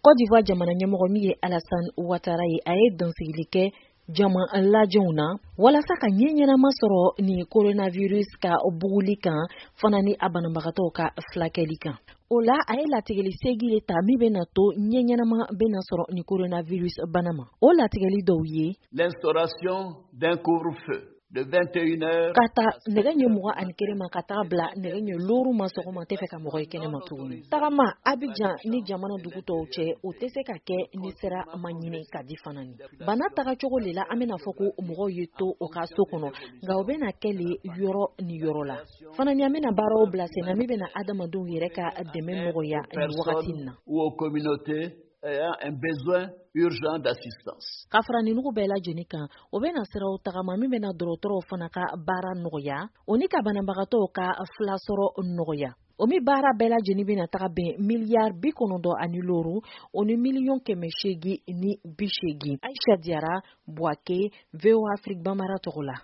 Côte d'Ivoire jamana ɲɛmɔgɔ min ye Alassane Ouattara ye a ye dɔnsigili kɛ jama lajɛnw na walasa ka ɲɛ ɲɛnama sɔrɔ ni coronavirus ka buguli kan fana ni a banabagatɔw ka filakɛli kan. O la a ye latigɛli segi de ta min bɛna to ɲɛ ɲɛnama bɛna sɔrɔ ni coronavirus bana ma. O latigɛli dɔw ye l'instauration d'un couvre-feu de 21h ka ta nɛgɛ ɲɛ 21 ma ka taga bila nɛgɛ ɲɛ 6 ma sɔgɔma tɛ fɛ ka mɔgɔ ye kɛnɛma tuguni. Tagama Abidjan ni jamana dugu tɔw cɛ o tɛ se ka kɛ ni sera ma ɲini ka di fana ni. Bana tagacogo de la an bɛna fɔ ko mɔgɔw ye to o ka so kɔnɔ nka o bɛna kɛ le yɔrɔ ni yɔrɔ la. Fana ni an bɛna baaraw bila sen na min bɛna adamadenw yɛrɛ ka dɛmɛ nɔgɔya ni wagati na. Ou aux communautés ayant un besoin urgent d'assistance. Ka fara nin nugu bɛɛ lajɛlen kan o bɛna siraw tagama min bɛna dɔgɔtɔrɔw fana ka baara nɔgɔya o ni ka banabagatɔw ka filasɔrɔ nɔgɔya. O mi baara bɛɛ lajɛlen bɛna taga bɛn miliyari 96 o ni miliyɔn 880 ni 80. Aïcha Diarra, Bouaké, VOA Afrique Bambara tɔgɔ la.